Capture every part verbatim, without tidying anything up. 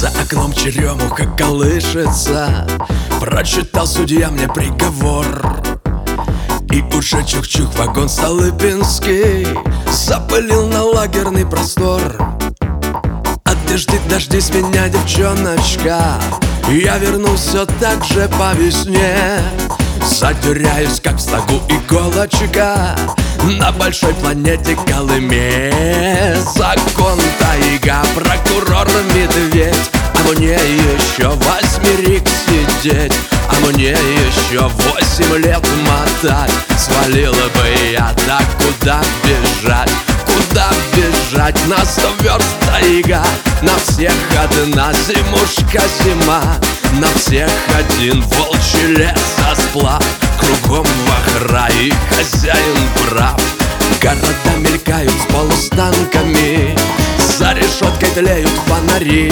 За окном черемуха колышется. Прочитал судья мне приговор. И уже чух-чух вагон Столыпинский запылил на лагерный простор. Одежды дождись меня, девчоночка, я вернусь все так же по весне. Затеряюсь, как в стогу иголочка, на большой планете Колыме. Закон тайга, прокурор медведь, а мне еще восьмерик сидеть, а мне еще восемь лет мотать. Свалила бы я, да куда бежать? Куда бежать? На сто верст тайга, на всех одна зимушка зима, на всех один волчий лесосплав. Кругом вахра и хозяин прав. Города мелькают с полустанками, за решеткой тлеют фонари.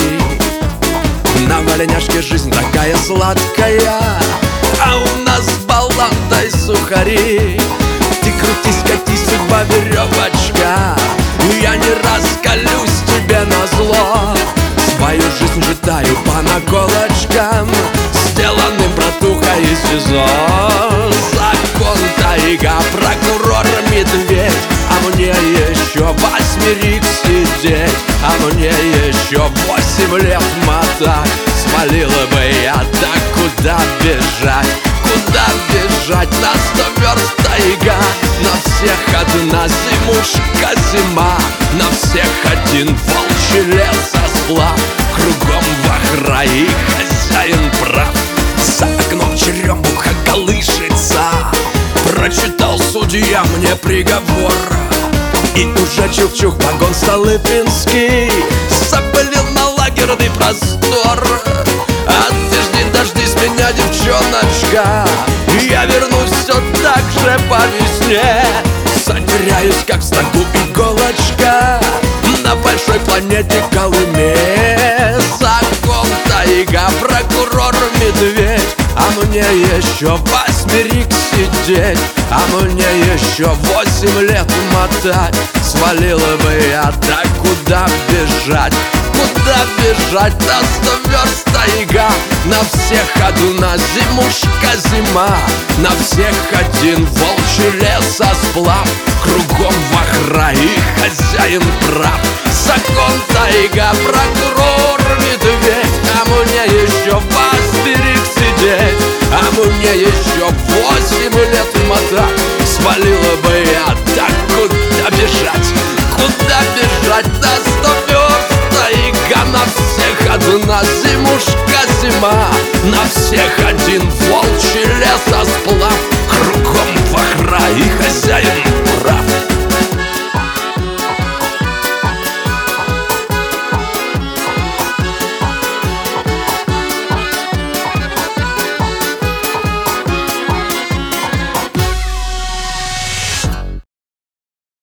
На валяняшке жизнь такая сладкая, а у нас баланда и сухари. Ты крутись, катись, судьба веревочка, я не раскалюсь тебе назло. Свою жизнь житаю по наколочкам, сделанным братухой из СИЗО. Закон тайга, прокурор медведь, а мне еще восьмерик сидеть, а мне еще восемь лет мотать. Свалила бы я, да куда бежать? Куда бежать? На сто верст тайга, на всех одна зимушка зима, на всех один волчий лесосплав. Кругом вахра и хозяин прав. За окном черемуха колышется. Прочитал судья мне приговор. И уже чух-чух вагон Столыпинский запылил на лагерный простор. Одежды дождись меня, девчоночка, я вернусь все так же по весне. Затеряюсь, как в стогу иголочка, на большой планете Колыме. Закон тайга, прокурор медведь, а мне еще восьмерик сидеть, а мне еще восемь лет мотать. Свалила бы я, да куда бежать? Куда бежать? На сто верст тайга, на всех одна зимушка зима, на всех один волчий лесосплав. Кругом вахра и хозяин прав. Закон тайга, прокурор медведь, а мне еще восьмерик сидеть, а мне еще восемь лет мотать. Свалила бы я, так